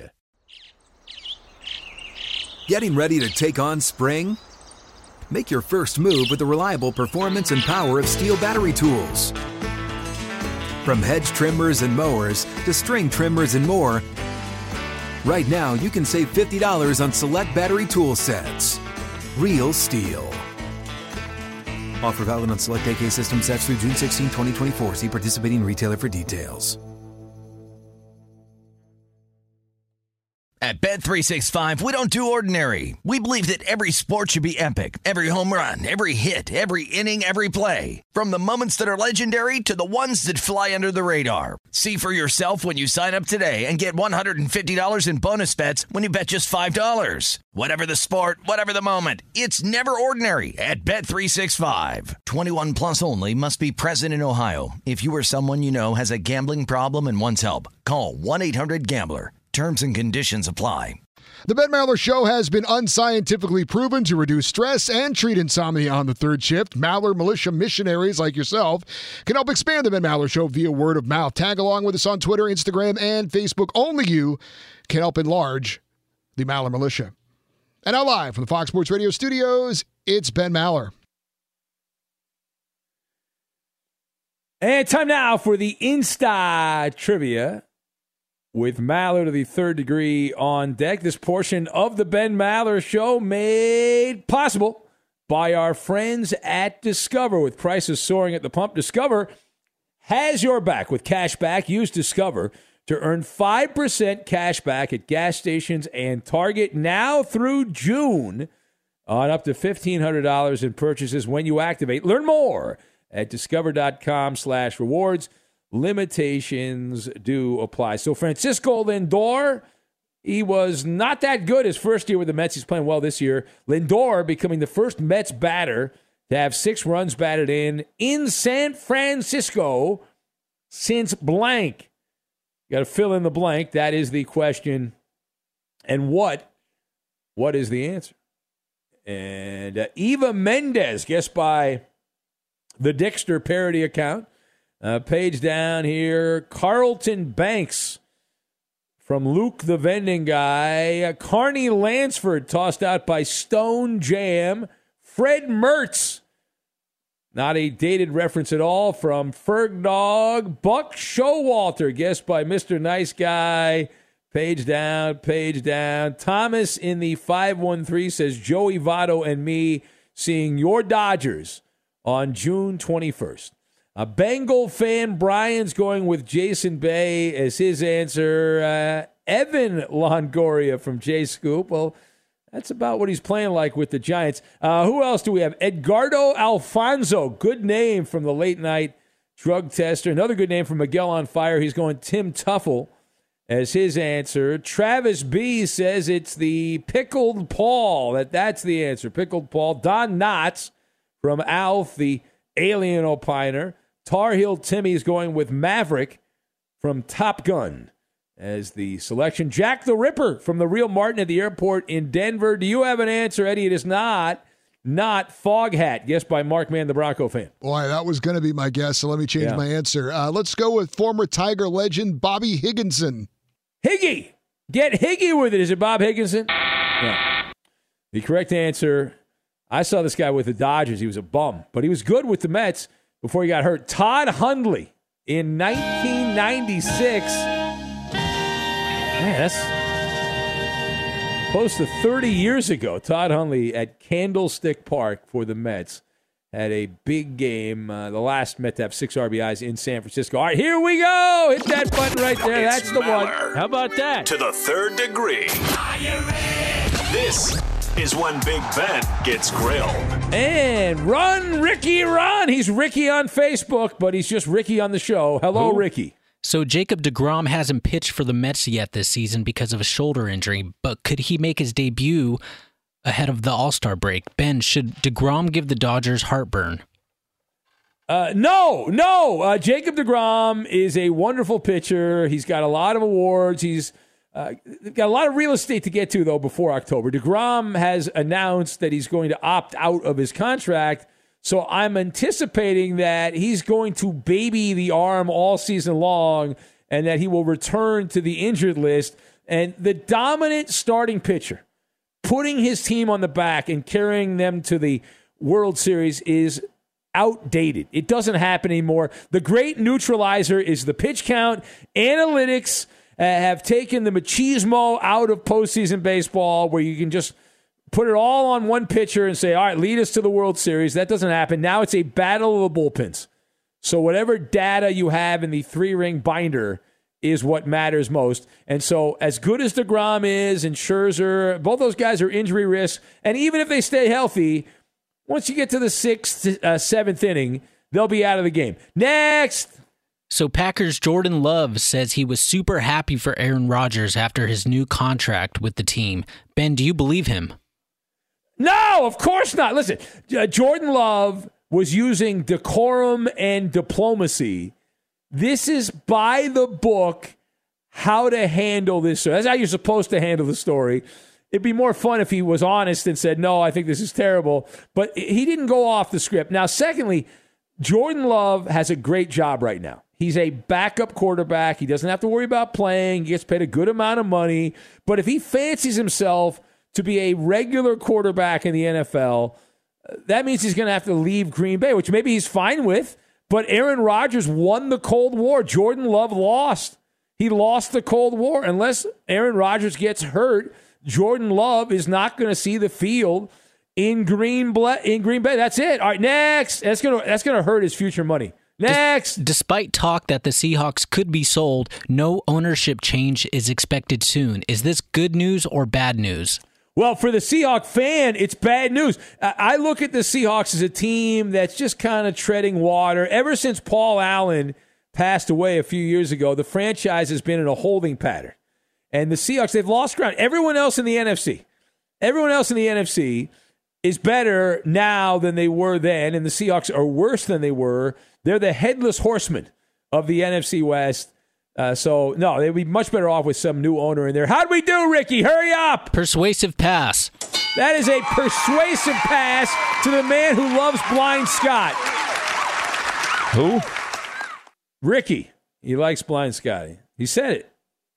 Getting ready to take on spring? Make your first move with the reliable performance and power of Steel battery tools. From hedge trimmers and mowers to string trimmers and more, right now you can save $50 on select battery tool sets. Real Steel. Offer valid on select AK system sets through June 16, 2024. See participating retailer for details. At Bet365, we don't do ordinary. We believe that every sport should be epic. Every home run, every hit, every inning, every play. From the moments that are legendary to the ones that fly under the radar. See for yourself when you sign up today and get $150 in bonus bets when you bet just $5. Whatever the sport, whatever the moment, it's never ordinary at Bet365. 21 plus only. Must be present in Ohio. If you or someone you know has a gambling problem and wants help, call 1-800-GAMBLER. Terms and conditions apply. The Ben Maller Show has been unscientifically proven to reduce stress and treat insomnia on the third shift. Maller Militia missionaries like yourself can help expand the Ben Maller Show via word of mouth. Tag along with us on Twitter, Instagram, and Facebook. Only you can help enlarge the Maller Militia. And now live from the Fox Sports Radio studios, it's Ben Maller. And time now for the Insta Trivia with Maller to the third degree on deck. This portion of the Ben Maller Show made possible by our friends at Discover. With prices soaring at the pump, Discover has your back with cash back. Use Discover to earn 5% cash back at gas stations and Target now through June on up to $1,500 in purchases when you activate. Learn more at discover.com/rewards. Limitations do apply. So Francisco Lindor, he was not that good his first year with the Mets. He's playing well this year. Lindor becoming the first Mets batter to have 6 runs batted in San Francisco since blank. You got to fill in the blank. That is the question. And what is the answer? And Eva Mendes, guessed by the Dickster parody account. Page down here, Carlton Banks from Luke the Vending Guy. Carney Lansford tossed out by Stone Jam. Fred Mertz, not a dated reference at all, from Ferg Dog. Buck Showalter, guessed by Mr. Nice Guy. Page down, page down. Thomas in the 513 says, Joey Votto and me seeing your Dodgers on June 21st. A Bengal fan, Brian's going with Jason Bay as his answer. Evan Longoria from J Scoop. Well, that's about what he's playing like with the Giants. Who else do we have? Edgardo Alfonso. Good name from the late night drug tester. Another good name from Miguel on Fire. He's going Tim Tuffle as his answer. Travis B says it's the Pickled Paul. That's the answer. Pickled Paul. Don Knotts from Alf, the alien opiner. Tar Heel Timmy's going with Maverick from Top Gun as the selection. Jack the Ripper from the Real Martin at the airport in Denver. Do you have an answer, Eddie? It is not Foghat, guessed by Mark Mann, the Bronco fan. Boy, that was going to be my guess, so let me change my answer. Let's go with former Tiger legend Bobby Higginson. Higgy! Get Higgy with it. Is it Bob Higginson? No. The correct answer, I saw this guy with the Dodgers. He was a bum, but he was good with the Mets before he got hurt. Todd Hundley in 1996. Man, that's close to 30 years ago. Todd Hundley at Candlestick Park for the Mets had a big game. The last Met to have 6 RBIs in San Francisco. All right, here we go. Hit that button right there. That's the one. How about that? To the third degree. This is when Big Ben gets grilled. And run, Ricky, run. He's Ricky on Facebook, but he's just Ricky on the show. Hello, Ricky. So Jacob deGrom hasn't pitched for the Mets yet this season because of a shoulder injury, but could he make his debut ahead of the All-Star break? Ben, should deGrom give the Dodgers heartburn? No. Jacob deGrom is a wonderful pitcher. He's got a lot of awards. He's got a lot of real estate to get to, though, before October. deGrom has announced that he's going to opt out of his contract, so I'm anticipating that he's going to baby the arm all season long and that he will return to the injured list. And the dominant starting pitcher putting his team on the back and carrying them to the World Series is outdated. It doesn't happen anymore. The great neutralizer is the pitch count. Analytics have taken the machismo out of postseason baseball, where you can just put it all on one pitcher and say, all right, lead us to the World Series. That doesn't happen. Now it's a battle of the bullpens. So whatever data you have in the 3-ring binder is what matters most. And so as good as deGrom is and Scherzer, both those guys are injury risks. And even if they stay healthy, once you get to the 6th, 7th inning, they'll be out of the game. Next. So Packers' Jordan Love says he was super happy for Aaron Rodgers after his new contract with the team. Ben, do you believe him? No, of course not. Listen, Jordan Love was using decorum and diplomacy. This is by the book how to handle this. That's how you're supposed to handle the story. It'd be more fun if he was honest and said, no, I think this is terrible. But he didn't go off the script. Now, secondly, Jordan Love has a great job right now. He's a backup quarterback. He doesn't have to worry about playing. He gets paid a good amount of money. But if he fancies himself to be a regular quarterback in the NFL, that means he's going to have to leave Green Bay, which maybe he's fine with. But Aaron Rodgers won the Cold War. Jordan Love lost. He lost the Cold War. Unless Aaron Rodgers gets hurt, Jordan Love is not going to see the field in Green Bay. That's it. All right, next. That's going to hurt his future money. Next. Despite talk that the Seahawks could be sold, no ownership change is expected soon. Is this good news or bad news? Well, for the Seahawk fan, it's bad news. I look at the Seahawks as a team that's just kind of treading water. Ever since Paul Allen passed away a few years ago, the franchise has been in a holding pattern. And the Seahawks, they've lost ground. Everyone else in the NFC is better now than they were then, and the Seahawks are worse than they were. They're the headless horsemen of the NFC West. So, no, they'd be much better off with some new owner in there. How'd we do, Ricky? Hurry up! Persuasive pass. That is a persuasive pass to the man who loves Blind Scott. Who? Ricky. He likes Blind Scotty. He said it.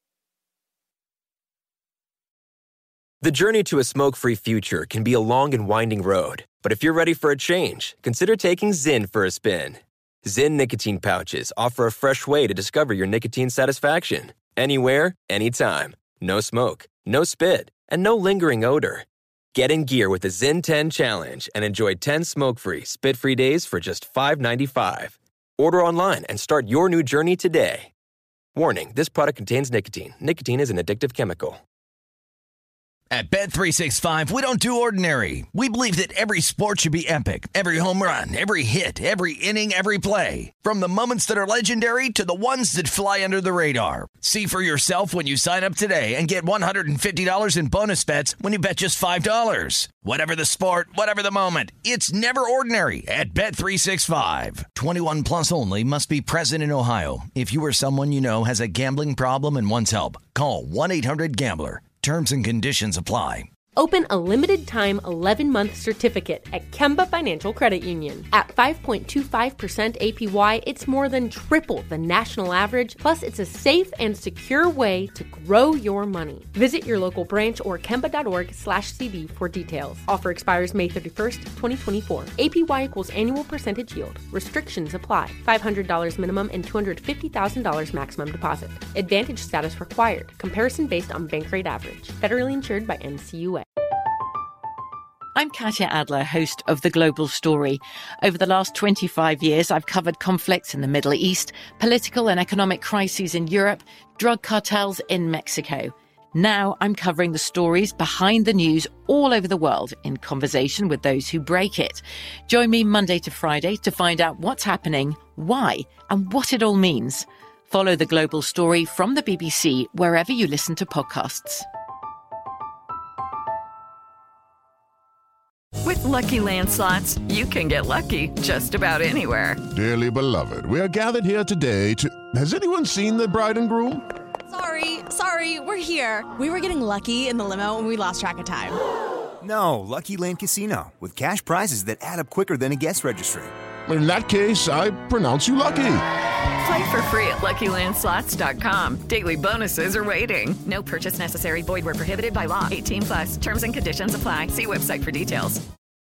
The journey to a smoke-free future can be a long and winding road. But if you're ready for a change, consider taking Zyn for a spin. Zyn nicotine pouches offer a fresh way to discover your nicotine satisfaction. Anywhere, anytime. No smoke, no spit, and no lingering odor. Get in gear with the Zyn 10 Challenge and enjoy 10 smoke-free, spit-free days for just $5.95. Order online and start your new journey today. Warning, this product contains nicotine. Nicotine is an addictive chemical. At Bet365, we don't do ordinary. We believe that every sport should be epic. Every home run, every hit, every inning, every play. From the moments that are legendary to the ones that fly under the radar. See for yourself when you sign up today and get $150 in bonus bets when you bet just $5. Whatever the sport, whatever the moment, it's never ordinary at Bet365. 21 plus only. Must be present in Ohio. If you or someone you know has a gambling problem and wants help, call 1-800-GAMBLER. Terms and conditions apply. Open a limited-time 11-month certificate at Kemba Financial Credit Union. At 5.25% APY, it's more than triple the national average, plus it's a safe and secure way to grow your money. Visit your local branch or kemba.org/cb for details. Offer expires May 31st, 2024. APY equals annual percentage yield. Restrictions apply. $500 minimum and $250,000 maximum deposit. Advantage status required. Comparison based on bank rate average. Federally insured by NCUA. I'm Katya Adler, host of The Global Story. Over the last 25 years, I've covered conflicts in the Middle East, political and economic crises in Europe, drug cartels in Mexico. Now I'm covering the stories behind the news all over the world in conversation with those who break it. Join me Monday to Friday to find out what's happening, why, and what it all means. Follow The Global Story from the BBC wherever you listen to podcasts. With Lucky Land Slots, you can get lucky just about anywhere. Dearly beloved, we are gathered here today to... Has anyone seen the bride and groom? Sorry, we're here. We were getting lucky in the limo and we lost track of time. No, Lucky Land Casino, with cash prizes that add up quicker than a guest registry. In that case, I pronounce you lucky. Play for free at LuckyLandSlots.com. Daily bonuses are waiting. No purchase necessary. Void where prohibited by law. 18+. Terms and conditions apply. See website for details.